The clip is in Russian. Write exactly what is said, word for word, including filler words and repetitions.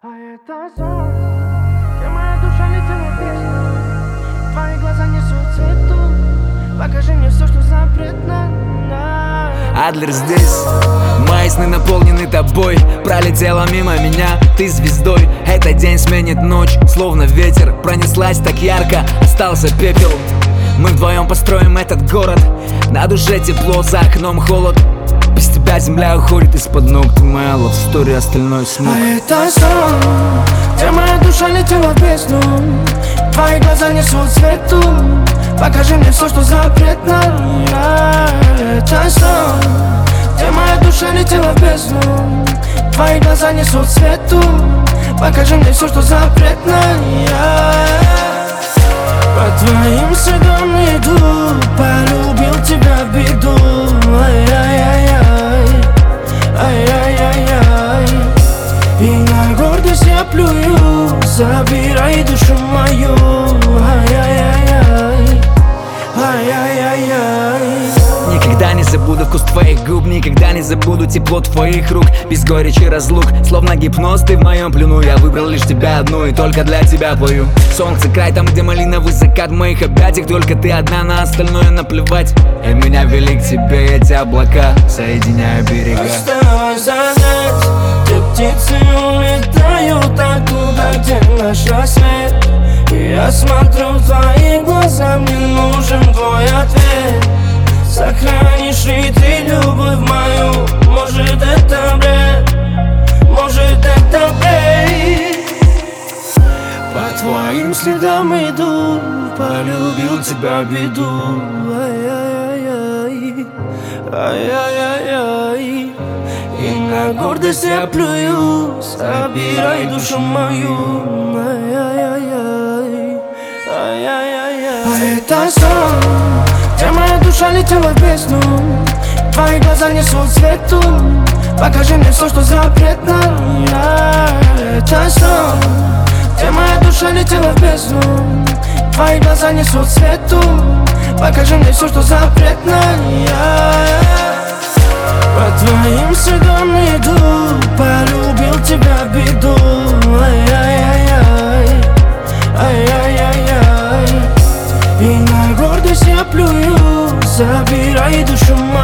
А это сон, где моя душа летела в песню. Твои глаза несут цвету. Покажи мне все, что запретно. Адлер здесь, мои сны наполнены тобой. Пролетела мимо меня, ты звездой. Этот день сменит ночь, словно ветер. Пронеслась так ярко, остался пепел. Мы вдвоем построим этот город. На душе тепло, за окном холод. Без тебя земля уходит из-под ног. Ты моя love story, остальное смог. А это сон, где моя душа летела в бездну. Твои глаза несут цвету. Покажи мне все, что запретно. Это сон, где моя душа летела в бездну. Твои глаза несут цвету. Покажи мне все, что запретно. По твоим следам иду, полюбил тебя в беду. Ай-яй-яй-яй, ай-яй-яй-яй. И на гордость я плюю, забирай душу мою. Ай-яй-яй-яй, ай-яй-яй-яй. Никогда не забуду вкус твоих губ, никогда не забуду тепло твоих рук. Без горечи разлук, словно гипноз, ты в моем плену. Я выбрал лишь тебя одну и только для тебя пою. Солнце край, там где малиновый закат в моих объятиях. Только ты одна, на остальное наплевать. И меня вели к тебе эти облака, соединяя берега. Осталось загадать, где птицы улетают оттуда, где наш рассвет. И я смотрю в твои глаза, мне нужен твой ответ. Сохранишь ли ты любовь мою? Может это бред, может это бред. По твоим следам иду, полюбил тебя в беду. Ай-яй-яй-яй, ай-яй-яй-яй. И на гордость я плюю, забирай душу мою. Ай-яй-яй-яй, ай-яй-яй-яй. А это сон, где моя душа летела в бездну. Твои глаза несут цвету. Покажи мне все, что запретно. Это сон, где моя душа летела в бездну. Твои глаза несут цвету. Покажи мне все, что запретно. По твоим следам иду, полюбил тебя в беду. Ай-яй-яй-яй, ай-яй-яй-яй. И на гордость я плюю, забирай душу мою.